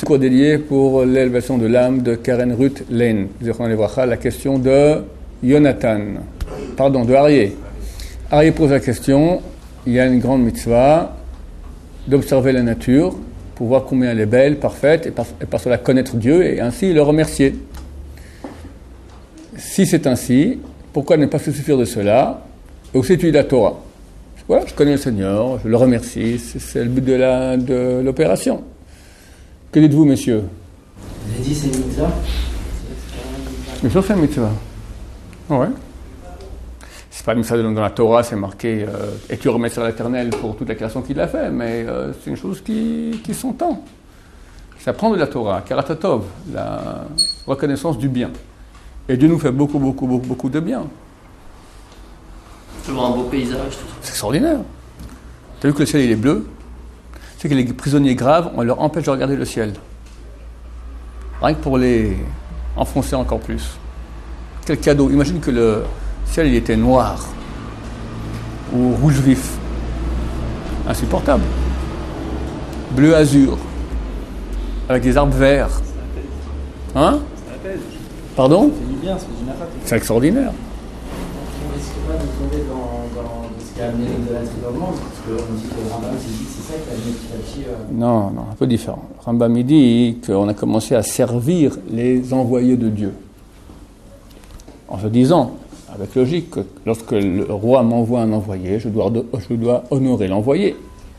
C'est quoi dédié pour l'élévation de l'âme de Karen Ruth Lane. La question de de Arié. Arié pose la question, il y a une grande mitzvah d'observer la nature pour voir combien elle est belle, parfaite, et par cela connaître Dieu et ainsi le remercier. Si c'est ainsi, pourquoi ne pas se suffire de cela et aussi étudier la Torah? Voilà, je connais le Seigneur, je le remercie, c'est le but de l'opération. Que dites-vous, messieurs? Vous avez dit c'est une mitzvah? Bien sûr, c'est une mitzvah. Ouais. C'est pas une mitzvah dans la Torah, c'est marqué et tu remercies l'Éternel pour toute la création qu'il a fait, mais c'est une chose qui s'entend. Ça prend de la Torah, karatatov, la reconnaissance du bien. Et Dieu nous fait beaucoup de bien. Tu vois un beau paysage, tout ça. C'est extraordinaire. Tu as vu que le ciel il est bleu? Tu sais que les prisonniers graves, on leur empêche de regarder le ciel. Rien que pour les enfoncer encore plus. Quel cadeau. Imagine que le ciel il était noir ou rouge vif. Insupportable. Bleu azur. Avec des arbres verts. Hein? Pardon? C'est du bien, c'est du nafat. C'est extraordinaire. On risque pas de tomber dans ce qui a amené l'idolâtrie dans le monde, parce qu'on dit que le Rambam s'est dit que c'est ça qui a amené petit à petit. Non, un peu différent. Rambam il dit qu'on a commencé à servir les envoyés de Dieu. En se disant, avec logique, que lorsque le roi m'envoie un envoyé, je dois honorer l'envoyé.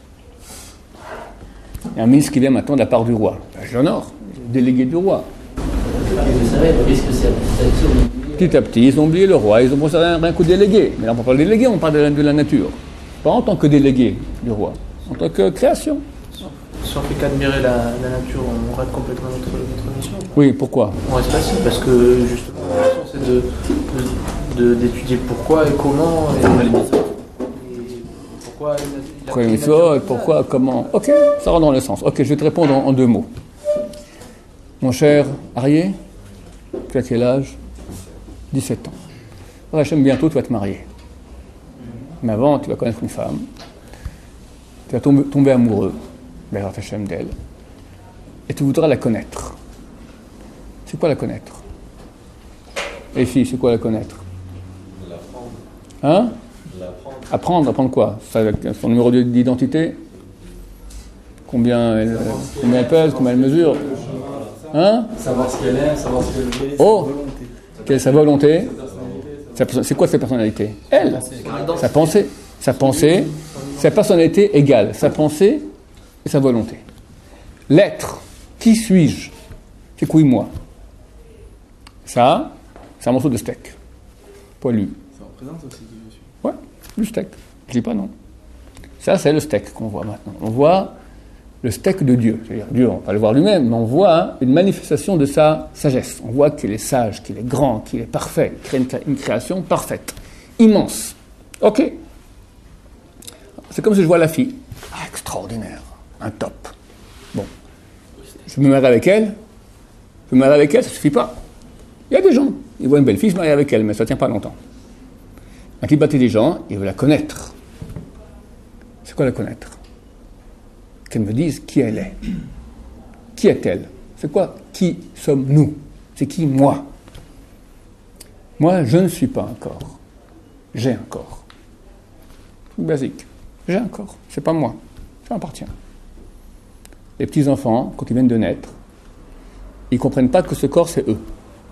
Il y a un ministre qui vient maintenant de la part du roi. Ben, je l'honore, délégué du roi. Vous savez, le risque c'est Petit à petit, ils ont oublié le roi, ils ont pensé à rien qu'au délégué. Mais là, on ne parle pas de délégué, on parle de la nature. Pas en tant que délégué du roi, en tant que création. Si on fait qu'admirer la nature, on rate complètement notre mission. Oui, pourquoi? On reste facile parce que justement, la mission c'est d'étudier pourquoi et comment et pourquoi les mitzvot, pourquoi, comment. Ok, ça rentre dans le sens. Ok, je vais te répondre en 2 mots. Mon cher Arié, tu as quel âge? 17 ans. Hachem, bientôt tu vas te marier. Mais avant, tu vas connaître une femme. Tu vas tomber amoureux, Hachem, d'elle. Et tu voudras la connaître. C'est quoi la connaître? Les filles, c'est quoi la connaître? L'apprendre. Hein? L'apprendre. Apprendre quoi? Son numéro d'identité? Combien elle pèse? Combien elle mesure? Hein? Savoir ce qu'elle est, savoir ce qu'elle veut. Oh! Quelle est sa volonté? C'est quoi sa personnalité? Elle! Sa pensée, sa personnalité égale sa pensée et sa volonté. L'être, qui suis-je? C'est quoi moi? Ça, c'est un morceau de steak. Poilu. Ça représente aussi Dieu. Ouais, du steak. Je dis pas non. Ça, c'est le steak qu'on voit maintenant. On voit le steak de Dieu. C'est-à-dire, Dieu, on va le voir lui-même, mais on voit une manifestation de sa sagesse. On voit qu'il est sage, qu'il est grand, qu'il est parfait. Il crée une création parfaite, immense. Ok. C'est comme si je vois la fille. Ah, extraordinaire. Un top. Bon. Je me marie avec elle. Ça ne suffit pas. Il y a des gens, ils voient une belle fille, ils se marient avec elle, mais ça ne tient pas longtemps. Un type intelligent, il veut la connaître. C'est quoi la connaître? Qu'elle me dise qui elle est. Qui est-elle? C'est quoi? Qui sommes-nous? C'est qui moi? Moi, je ne suis pas un corps. J'ai un corps. Truc basique. J'ai un corps. C'est pas moi. Ça m'appartient. Les petits-enfants, quand ils viennent de naître, ils ne comprennent pas que ce corps, c'est eux.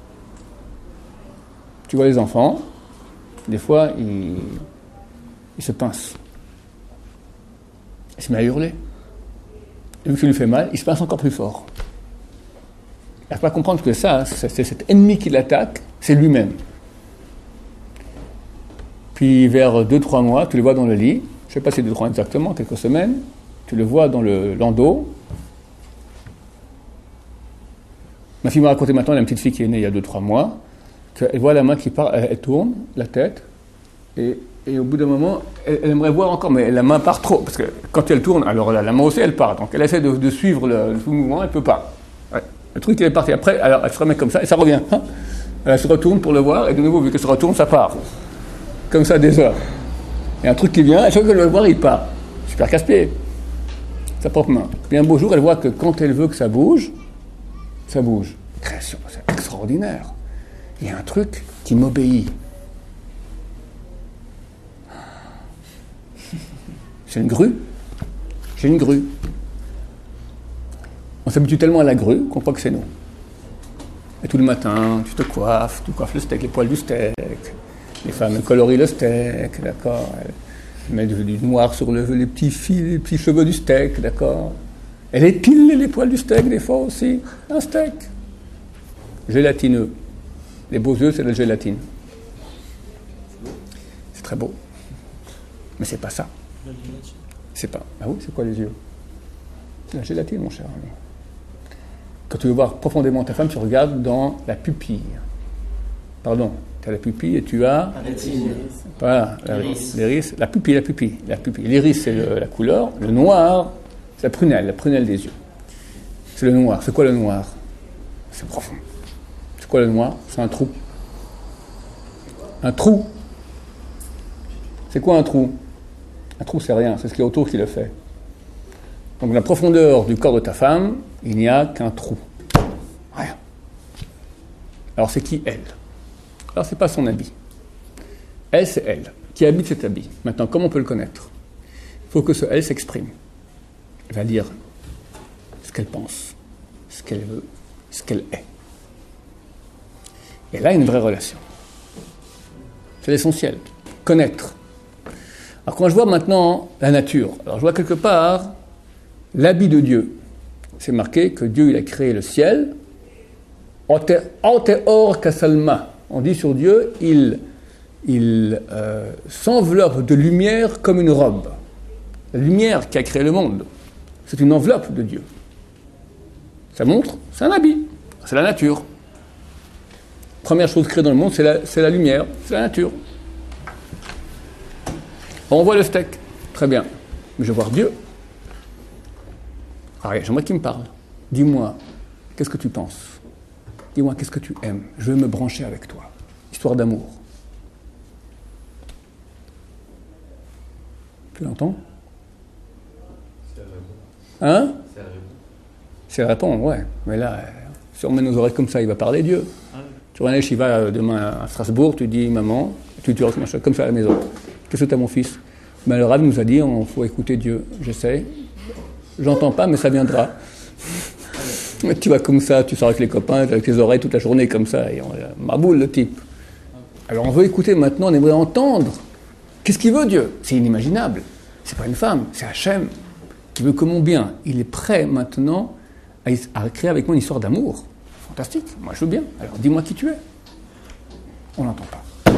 Tu vois les enfants, des fois, ils se pincent. Ils se mettent à hurler. Et vu que ça lui fait mal, il se pince encore plus fort. Il ne peut pas comprendre que ça, c'est cet ennemi qui l'attaque, c'est lui-même. Puis vers 2-3 mois, tu le vois dans le lit, je ne sais pas si 2-3 mois exactement, quelques semaines, tu le vois dans le landau. Ma fille m'a raconté maintenant, elle a une petite fille qui est née il y a 2-3 mois, qu'elle voit la main qui part, elle tourne, la tête, et au bout d'un moment, elle aimerait voir encore, mais la main part trop, parce que quand elle tourne, alors la main aussi, elle part, donc elle essaie de suivre le mouvement, elle ne peut pas. Ouais. Le truc, il est parti. Après, alors, elle se remet comme ça, et ça revient. Hein, elle se retourne pour le voir, et de nouveau, vu qu'elle se retourne, ça part. Comme ça, des heures. Il y a un truc qui vient, et chaque fois qu'elle veut le voir, il part. Super casse-pied. sa propre main. Puis un beau jour, elle voit que quand elle veut que ça bouge. Création, c'est extraordinaire. Il y a un truc qui m'obéit. J'ai une grue. On s'habitue tellement à la grue qu'on croit que c'est nous. Et tout le matin, tu coiffes le steak, les poils du steak. Les femmes, elles colorient le steak, d'accord. Elles mettent du noir sur les petits fils, les petits cheveux du steak, d'accord. Elle épile les poils du steak, des fois aussi. Un steak. Gélatineux. Les beaux yeux, c'est la gélatine. C'est très beau. Mais c'est pas ça. C'est pas. Ah oui, c'est quoi les yeux? C'est la gélatine, mon cher ami. Quand tu veux voir profondément ta femme, tu regardes dans la pupille. Pardon, tu as la pupille et tu as... Voilà, l'iris. La pupille. L'iris, c'est la couleur. Le noir, c'est la prunelle des yeux. C'est le noir. C'est quoi le noir? C'est profond. C'est quoi le noir? C'est un trou. Un trou. C'est quoi un trou? Un trou, c'est rien. C'est ce qui est autour qui le fait. Donc, dans la profondeur du corps de ta femme, il n'y a qu'un trou. Rien. Alors, c'est qui elle? Alors, c'est pas son habit. Elle, c'est elle, qui habite cet habit. Maintenant, comment on peut le connaître? Il faut que ce elle s'exprime. Elle va dire ce qu'elle pense, ce qu'elle veut, ce qu'elle est. Et là, il y a une vraie relation. C'est l'essentiel. Connaître. Alors, quand je vois maintenant la nature, alors je vois quelque part l'habit de Dieu. C'est marqué que Dieu, il a créé le ciel. Anteor kasalma. On dit sur Dieu, il s'enveloppe de lumière comme une robe. La lumière qui a créé le monde, c'est une enveloppe de Dieu. Ça montre, c'est un habit, c'est la nature. Première chose créée dans le monde, c'est la lumière, c'est la nature. On voit le steak, très bien. Mais je veux voir Dieu. Alors, j'aimerais qu'il me parle. Dis-moi, qu'est-ce que tu penses? Dis-moi, qu'est-ce que tu aimes? Je veux me brancher avec toi. Histoire d'amour. Tu l'entends? Hein? C'est répondre, ouais. Mais là, si on met nos oreilles comme ça, il va parler Dieu. Tu vois, il va demain à Strasbourg, tu dis maman, tu restes comme ça à la maison. Qu'est-ce que tu as, mon fils? Mais le Rav nous a dit, il faut écouter Dieu. J'essaie. J'entends pas, mais ça viendra. Tu vas comme ça, tu sors avec les copains, avec tes oreilles toute la journée comme ça, et on maboule le type. Alors on veut écouter maintenant, on aimerait entendre. Qu'est-ce qu'il veut Dieu? C'est inimaginable. C'est pas une femme, c'est Hachem qui veut que mon bien. Il est prêt maintenant à créer avec moi une histoire d'amour. Fantastique, moi je veux bien. Alors dis-moi qui tu es. On n'entend pas.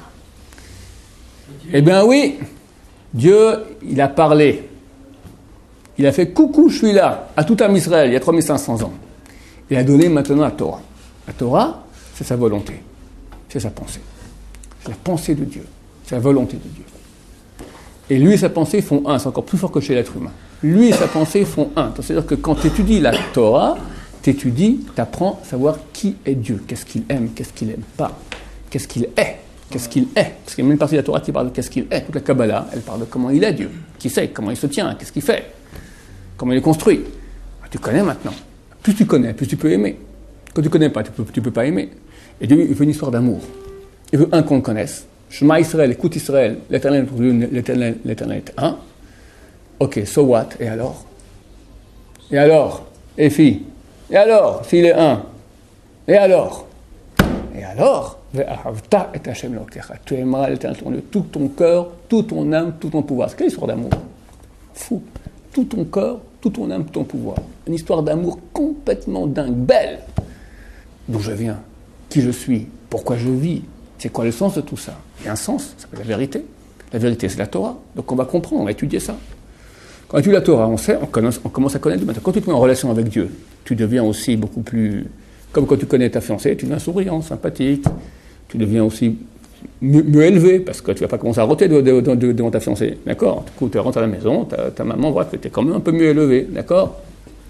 Eh bien oui, Dieu, il a parlé. Il a fait « Coucou, je suis là » à tout un Israël, il y a 3500 ans. Il a donné maintenant la Torah. La Torah, c'est sa volonté. C'est sa pensée. C'est la pensée de Dieu. C'est la volonté de Dieu. Et lui et sa pensée font un. C'est encore plus fort que chez l'être humain. Lui et sa pensée font un. C'est-à-dire que quand tu étudies la Torah, tu apprends à savoir qui est Dieu. Qu'est-ce qu'il aime, qu'est-ce qu'il n'aime pas. Qu'est-ce qu'il est. Qu'est-ce qu'il est. Parce qu'il y a même une partie de la Torah qui parle de qu'est-ce qu'il est. Toute la Kabbalah, elle parle de comment il est Dieu. Qui sait, comment il se tient, qu'est-ce qu'il fait. Comment il est construit. Tu connais maintenant. Plus tu connais, plus tu peux aimer. Quand tu ne connais pas, tu peux pas aimer. Et Dieu, il veut une histoire d'amour. Il veut qu'on le connaisse. Shema Israël, écoute Israël, l'Éternel est un. Ok, so what? Et alors? Et alors? Et fille? Et alors? S'il est un? Et alors? Et alors? Tu aimeras l'Éternel de tout ton cœur, toute ton âme, tout ton pouvoir. C'est quelle histoire d'amour? Fou. Tout ton corps, tout ton âme, tout ton pouvoir. Une histoire d'amour complètement dingue, belle. D'où je viens, qui je suis, pourquoi je vis, c'est quoi le sens de tout ça? Il y a un sens, ça s'appelle la vérité. La vérité, c'est la Torah. Donc on va comprendre, on va étudier ça. Quand on étudie la Torah, on commence à connaître Dieu. Quand tu te mets en relation avec Dieu, tu deviens aussi beaucoup plus... Comme quand tu connais ta fiancée, tu deviens souriant, sympathique. Tu deviens aussi mieux élevé, parce que tu ne vas pas commencer à roter devant ta fiancée, d'accord? Du coup, tu rentres à la maison, ta maman voit que tu es quand même un peu mieux élevé, d'accord?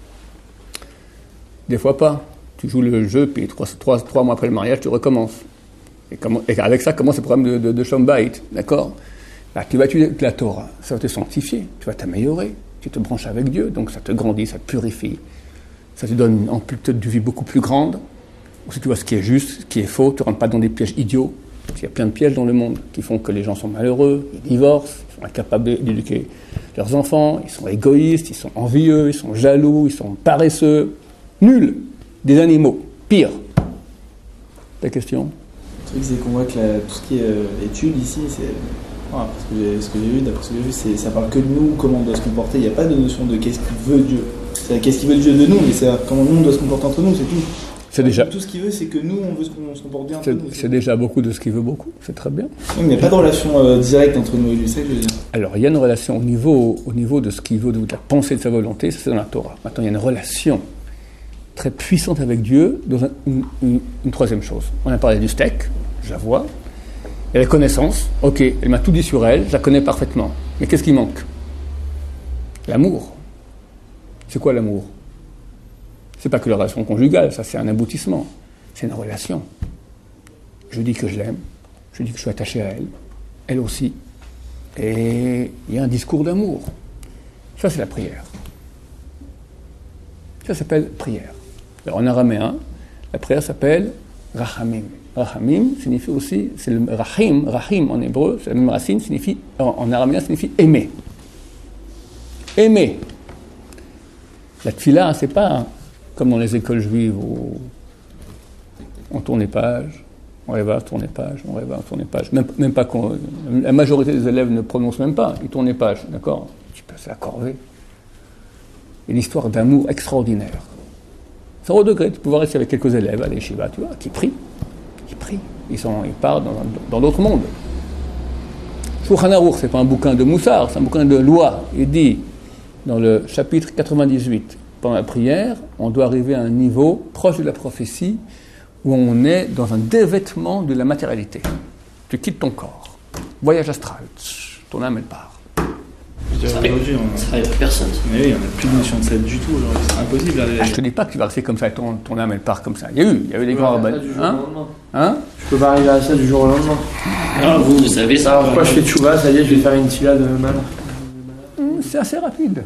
Des fois pas. Tu joues le jeu, puis trois mois après le mariage, tu recommences. Et avec ça commence le problème de Shalom Bayit, d'accord? Là, tu vas étudier la Torah, ça va te sanctifier, tu vas t'améliorer, tu te branches avec Dieu, donc ça te grandit, ça te purifie, ça te donne une amplitude de vie beaucoup plus grande. Si tu vois ce qui est juste, ce qui est faux, tu ne rentres pas dans des pièges idiots. Il y a plein de pièges dans le monde qui font que les gens sont malheureux, ils divorcent, ils sont incapables d'éduquer leurs enfants, ils sont égoïstes, ils sont envieux, ils sont jaloux, ils sont paresseux, nuls, des animaux, pire. Ta question ? Le truc, c'est qu'on voit que tout ce qui est étude ici, c'est. Voilà, ce que j'ai vu, d'après ce que j'ai vu, ça parle que de nous, comment on doit se comporter. Il n'y a pas de notion de qu'est-ce qu'il veut Dieu. C'est qu'est-ce qu'il veut Dieu de nous, mais c'est comment nous on doit se comporter entre nous, c'est tout. C'est déjà... Tout ce qu'il veut, c'est que nous, on veut qu'on se comporte bien entre nous. C'est déjà beaucoup de ce qu'il veut beaucoup, c'est très bien. Oui, mais il n'y a pas de relation directe entre nous et lui, c'est ça que je veux dire. Alors, il y a une relation au niveau de ce qu'il veut, de la pensée de sa volonté, ça c'est dans la Torah. Maintenant, il y a une relation très puissante avec Dieu dans une troisième chose. On a parlé du steak, je la vois. Il y a la connaissance, ok, elle m'a tout dit sur elle, je la connais parfaitement. Mais qu'est-ce qui manque ? L'amour. C'est quoi l'amour ? C'est pas que la relation conjugale, ça c'est un aboutissement. C'est une relation. Je dis que je l'aime, je dis que je suis attaché à elle, elle aussi. Et il y a un discours d'amour. Ça c'est la prière. Ça s'appelle prière. Alors, en araméen, la prière s'appelle rachamim. Rachamim signifie aussi, c'est le rahim en hébreu, c'est la même racine, signifie, en araméen signifie aimer. Aimer. La tfila, c'est pas comme dans les écoles juives où on tournait page, on rêva, tournait page, on rêva, tournait page. Même pas la majorité des élèves ne prononcent même pas, ils tournaient page, d'accord ? C'est la corvée. Une histoire d'amour extraordinaire. 0 degré, tu peux voir ici avec quelques élèves à l'Yeshiva, tu vois, qui prient. Ils partent dans d'autres mondes. Shulchan Aruch, c'est pas un bouquin de moussard, c'est un bouquin de loi. Il dit, dans le chapitre 98, pendant la prière, on doit arriver à un niveau proche de la prophétie où on est dans un dévêtement de la matérialité. Tu quittes ton corps. Voyage astral. Ton âme, elle part. Ça n'arrive personne. Mais oui, on n'a plus de notion de ça du tout aujourd'hui. C'est impossible. Je te dis pas que tu vas rester comme ça, ton âme, elle part comme ça. Il y a eu des grands rabbins. Je peux pas arriver à ça du jour au lendemain. Ah, vous savez ça. Pourquoi je fais tchouva, ça y est, je vais faire une tfila de mal. C'est assez rapide.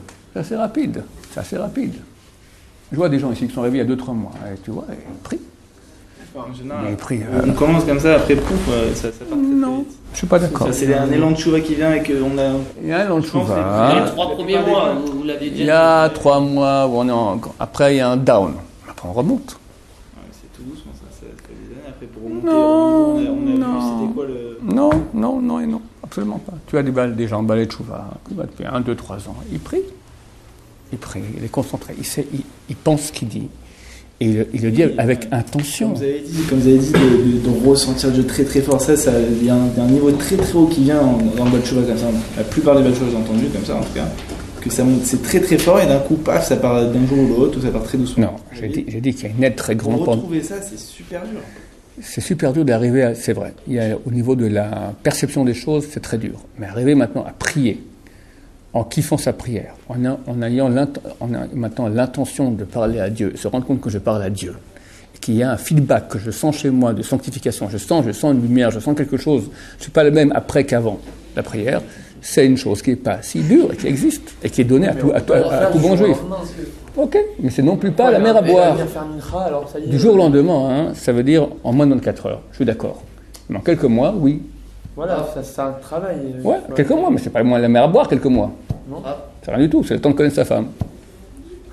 Je vois des gens ici qui sont réveillés il y a 2-3 mois. Et tu vois, ils prient. En général, on commence comme ça, après pouf, ça part. Non, je suis pas d'accord. Ça, c'est un élan de tchouva qui vient et qu'on a. Il y a un élan de tchouva. Il y a les 3 premiers mois, vous l'avez dit. Il y a 3 mois où on est après il y a un down. Après on remonte. C'est tout doucement, ça fait des années après pour remonter au niveau. On a vu c'était quoi le. Non, absolument pas. Tu as des gens balais de tchouva depuis 1, 2, 3 ans. Ils prient, il est concentré, il pense ce qu'il dit. Et il le dit avec intention. Comme vous avez dit de ressentir Dieu très très fort, il y a un niveau très très haut qui vient dans le Batchouva comme ça. La plupart des Batchouvas, j'ai entendu comme ça en tout cas, que ça monte, c'est très très fort et d'un coup, paf, ça part d'un jour ou l'autre ou ça part très doucement. Non, j'ai dit qu'il y a une aide très grande. Pour retrouver ça, c'est super dur. C'est super dur d'arriver à... C'est vrai, au niveau de la perception des choses, c'est très dur. Mais arriver maintenant à prier, en kiffant sa prière, en ayant maintenant l'intention de parler à Dieu, se rendre compte que je parle à Dieu, et qu'il y a un feedback que je sens chez moi de sanctification, je sens une lumière, je sens quelque chose, je ne suis pas le même après qu'avant la prière, c'est une chose qui n'est pas si dure et qui existe, et qui est donnée à tout bon juif. Ok, mais c'est non plus pas la mer à boire. Du jour au lendemain, ça veut dire en moins de 24 heures, je suis d'accord. Mais en quelques mois, oui. Voilà, c'est un travail. Ouais, quelques mois, mais c'est pas la mer à boire, quelques mois. Non. C'est rien du tout, c'est le temps de connaître sa femme. Non ?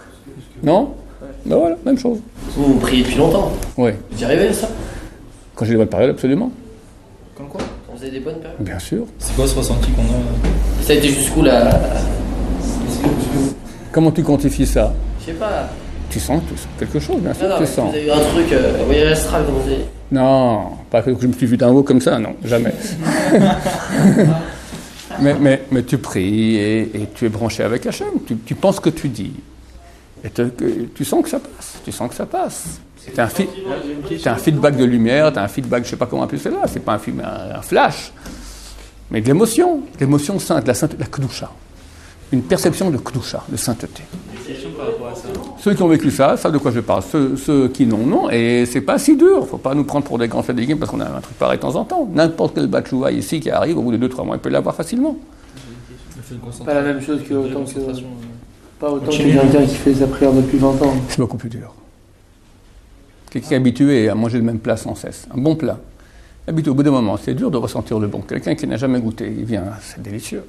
Ben voilà, même chose. Vous priez depuis longtemps. Oui. Vous y arrivez à ça ? Quand j'ai des bonnes périodes, absolument. Comme quoi ? Quand vous avez des bonnes périodes ? Bien sûr. C'est quoi ce ressenti qu'on a ? Ça a été jusqu'où là ? Comment tu quantifies ça ? Je sais pas. Tu sens quelque chose, bien sûr, Non, tu sens. vous avez eu un truc, voyage astral, comme vous avez... Non, pas que je me suis vu d'un haut comme ça, non, jamais. mais tu pries et tu es branché avec Hachem, tu penses ce que tu dis. Et tu sens que ça passe. C'est un feedback de lumière, tu as un feedback, je ne sais pas comment appeler cela, c'est pas un flash, mais de l'émotion sainte, la Kedusha. Une perception de Kedusha, de sainteté. Ceux qui ont vécu ça savent de quoi je parle. Ceux qui non. Et c'est pas si dur. Faut pas nous prendre pour des grands sadikim parce qu'on a un truc pareil de temps en temps. N'importe quel batchouva ici qui arrive, au bout de 2-3 mois, il peut l'avoir facilement. Pas la même chose que autant que... Pas autant que quelqu'un qui fait sa prière depuis 20 ans. C'est beaucoup plus dur. Quelqu'un qui est habitué à manger le même plat sans cesse, un bon plat. Habitué au bout d'un moment, c'est dur de ressentir le bon. Quelqu'un qui n'a jamais goûté, il vient, c'est délicieux.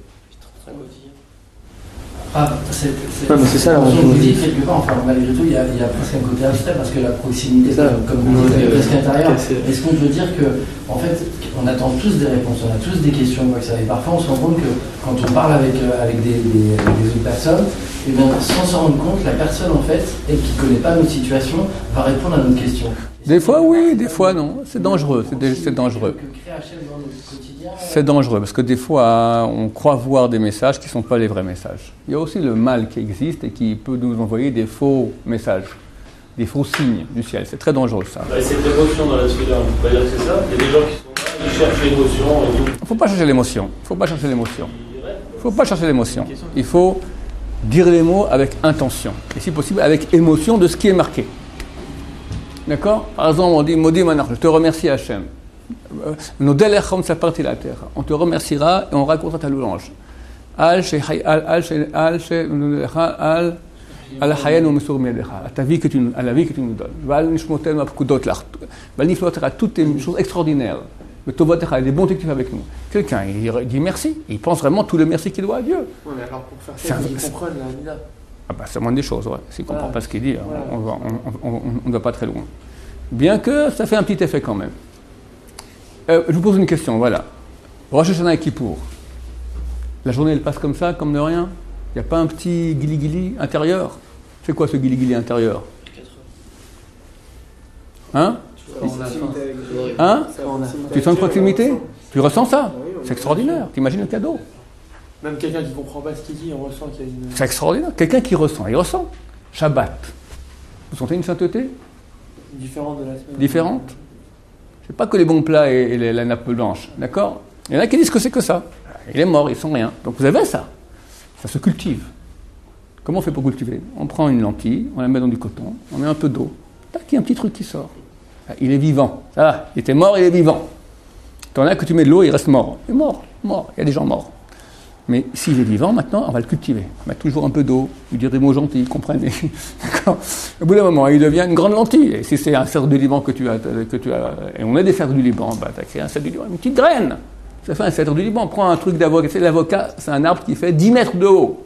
Ah, mais c'est ça la raison. Vous dites quelque part, enfin, malgré tout, il y a presque un côté abstrait parce que la proximité, comme vous dites, est presque intérieure. Est-ce qu'on peut dire que, en fait, on attend tous des réponses, on a tous des questions, quoi que ça. Et parfois, on se rend compte que quand on parle avec des autres personnes, et bien, sans s'en rendre compte, la personne, en fait, elle qui ne connaît pas notre situation, va répondre à nos questions. Des fois, oui, des fois, non. C'est dangereux, c'est dangereux. C'est dangereux parce que des fois, on croit voir des messages qui ne sont pas les vrais messages. Il y a aussi le mal qui existe et qui peut nous envoyer des faux messages, des faux signes du ciel. C'est très dangereux, ça. Et cette émotion dans la suite, on peut pas dire que c'est ça. Il y a des gens qui sont là, ils cherchent l'émotion et tout. Il ne faut pas chercher l'émotion. Il ne faut pas chercher l'émotion. Il faut pas chercher l'émotion. Il faut dire les mots avec intention. Et si possible, avec émotion de ce qui est marqué. D'accord? Par exemple, on dit, Maudit Manach, je te remercie Hachem. On te remerciera et on racontera ta louange. À ta vie que tu nous donnes. À toutes tes choses extraordinaires. Les bontés que tu fais avec nous. Quelqu'un, il dit merci. Il pense vraiment tout le merci qu'il doit à Dieu. Oui, mais alors pour faire ça, il faut qu'ils comprennent la vida. Ah bah, c'est moins des choses, ouais. S'il ne comprend pas ce qu'il dit, on ne va pas très loin. Bien que ça fait un petit effet quand même. Je vous pose une question, voilà. Rosh Hashanah et Kippour. La journée, elle passe comme ça, comme de rien. Il n'y a pas un petit guili-guili intérieur. C'est quoi ce guili-guili intérieur? 4 heures. Hein? Tu sens une proximité? Tu ressens ça? C'est extraordinaire. T'imagines le cadeau? Même quelqu'un qui ne comprend pas ce qu'il dit, on ressent qu'il y a une... C'est extraordinaire. Quelqu'un qui ressent, il ressent. Shabbat. Vous sentez une sainteté? Différente de la semaine. Différente. C'est pas que les bons plats et la nappe blanche, d'accord? Il y en a qui disent que c'est que ça. Il est mort, ils sont rien. Donc vous avez ça. Ça se cultive. Comment on fait pour cultiver? On prend une lentille, on la met dans du coton, on met un peu d'eau. Tac, il y a un petit truc qui sort. Il est vivant. Ça va, il était mort, il est vivant. T'en as que tu mets de l'eau, il reste mort. Il est mort. Il y a des gens morts. Mais s'il est vivant, maintenant, on va le cultiver. On met toujours un peu d'eau, lui dire des mots gentils, comprenez. D'accord? Au bout d'un moment, il devient une grande lentille. Et si c'est un cerf du Liban que tu as, et on a des cerfs du Liban, bah, tu as créé un cerf du Liban, une petite graine. Ça fait un cerf du Liban. Prends un truc d'avocat. C'est l'avocat, c'est un arbre qui fait 10 mètres de haut.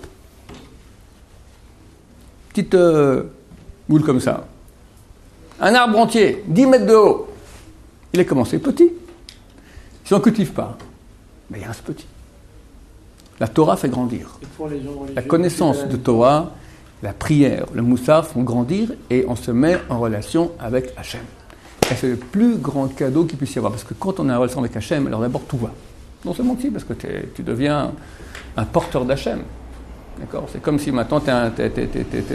Petite boule comme ça. Un arbre entier, 10 mètres de haut. Il a commencé petit. Si on ne cultive pas, ben, il reste petit. La Torah fait grandir. La connaissance de Torah, la prière, le moussaf font grandir et on se met en relation avec Hachem. Et c'est le plus grand cadeau qu'il puisse y avoir. Parce que quand on a une relation avec Hachem, alors d'abord tout va. Non seulement si, parce que tu deviens un porteur d'Hachem. D'accord? C'est comme si maintenant tu es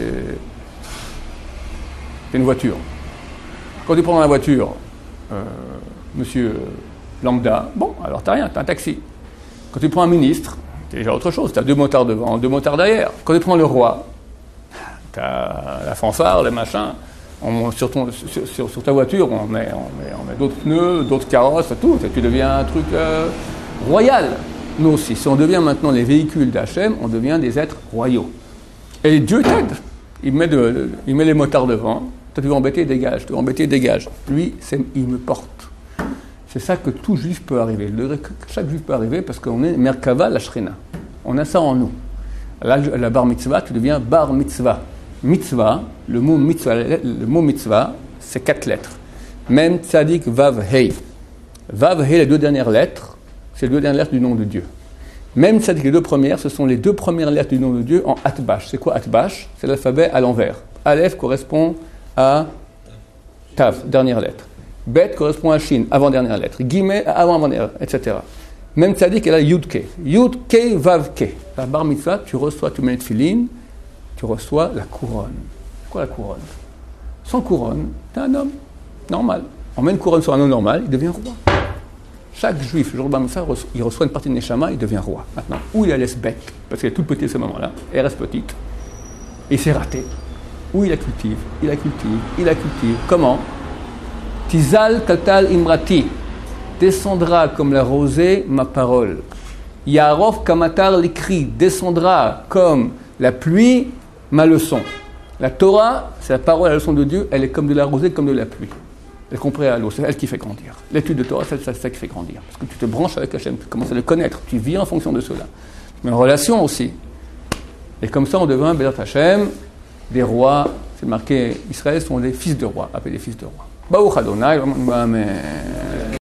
une voiture. Quand tu prends dans la voiture, monsieur lambda, bon, alors tu n'as rien, tu as un taxi. Quand tu prends un ministre, c'est déjà autre chose. Tu as 2 motards devant, 2 motards derrière. Quand tu prends le roi, tu as la fanfare, les machins. Sur ta voiture, on met d'autres pneus, d'autres carrosses, tout. Et tu deviens un truc royal. Nous aussi, si on devient maintenant les véhicules d'Hachem, on devient des êtres royaux. Et Dieu t'aide. Il met les motards devant. Toi, tu veux embêter, dégage. Tu veux embêter, dégage. Lui, il me porte. C'est ça que tout juif peut arriver. Chaque juif peut arriver parce qu'on est Merkava la Shrina. On a ça en nous. La bar mitzvah, tu deviens bar mitzvah. Mitzvah, le mot mitzvah, c'est 4 lettres. Mem, tzadik, vav, hei. Vav, hei, les 2 dernières lettres, c'est les 2 dernières lettres du nom de Dieu. Mem, tzadik, les 2 premières, ce sont les 2 premières lettres du nom de Dieu en atbash. C'est quoi atbash? C'est l'alphabet à l'envers. Aleph correspond à Tav, dernière lettre. Bet correspond à Shin, avant-dernière lettre. Guillemets, avant-dernière, etc. Même tzadik, elle a Yud-Ke. Yud-Ke, Vav-Ke. La bar mitzvah, tu mets le tefillin, tu reçois la couronne. C'est quoi la couronne? Sans couronne, tu es un homme normal. On met une couronne sur un homme normal, il devient roi. Chaque juif, le jour de bar mitzvah, il reçoit une partie de Neshama, il devient roi. Maintenant, où il la laisse bet, parce qu'elle est toute petite à ce moment-là, elle reste petite, et c'est raté. Où il la cultive. Comment? Tizal kaltal imrati, descendra comme la rosée ma parole. Yarov kamatar l'écrit, descendra comme la pluie ma leçon. La Torah, c'est la parole, la leçon de Dieu, elle est comme de la rosée, comme de la pluie. Elle est comparée à l'eau, c'est elle qui fait grandir. L'étude de Torah, c'est ça qui fait grandir. Parce que tu te branches avec Hachem, tu commences à le connaître, tu vis en fonction de cela. Mais en relation aussi. Et comme ça, on devient, Bézat Hachem, des rois. C'est marqué, Israël sont des fils de rois, appelés des fils de rois. Baruch Adonai, Amen.